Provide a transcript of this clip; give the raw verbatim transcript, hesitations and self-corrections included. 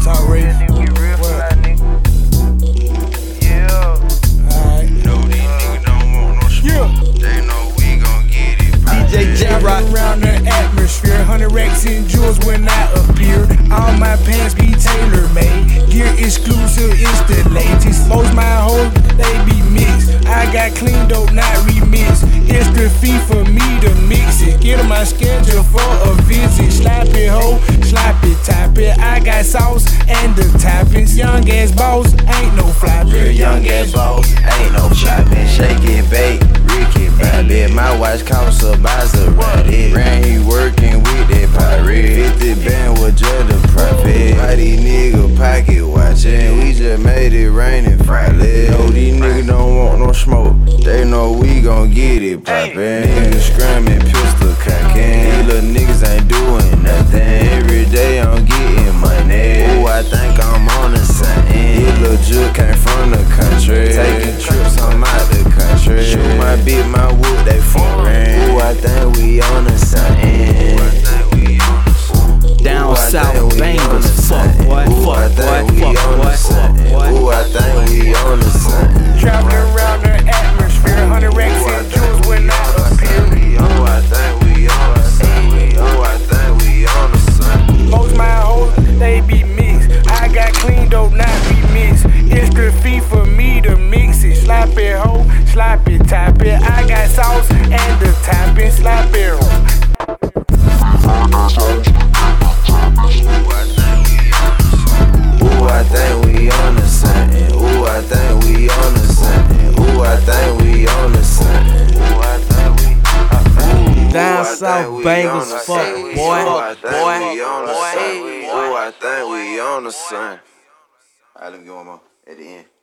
Talk race. Yeah, nigga, we real fly, nigga. Yeah. Alright. Know these niggas don't want no smoke. Yeah. They know we gon' get it. D J J-Rock. Around the atmosphere, hundred racks and jewels when I appear. All my pants be tailor made. Gear exclusive, it's the latest. Most my hoes, they be mixed. I got clean dope, not remixed. It's the fee for me to mix it. Get on my schedule for a visit. Slap it, ho, slap it, tap it. I got sauce and the toppings. Young ass boss, ain't no flopping. Real young ass boss, ain't no flopping. Shake it, bake, Ricky Bobby. My watch costs a Maserati. Ran he working with that pirate. fifty band was just a profit. Why these niggas pocket watching? We just made it rain and Friday. Know these niggas don't want no smoke. They know we gon' get it poppin'. Niggas screaming, pistol cockin'. These little niggas ain't doing nothing. Every day I'm getting money. Ooh, I think I'm on the something. This little juke came from the country. Taking trips, I'm out the country. Shoot my beat, my wood, they foreign. Ooh, I think we on the something. Down south bangers, fuck boy, fuck boy, fuck boy. Ooh, I think we on the something. Traveling around the atmosphere, hundred racks and jewels when I appear. Ooh, I think we on the something. Ooh, I think we on the something. Most my hoes, they be mixed. I got clean dope, not remixed. It's the fee for me to mix it. Slap it, ho, slap it, tap it. I got sauce and the topping. Slap it, ho. Ooh, I think we on the something. Ooh, I think we on the something. Ooh, I think we on the something. Ooh, I think we. Down south bangers, fuck boy, boy, fuck boy, boy. boy. Ooh, I think we on the sun. Alright, let me get one more at the end.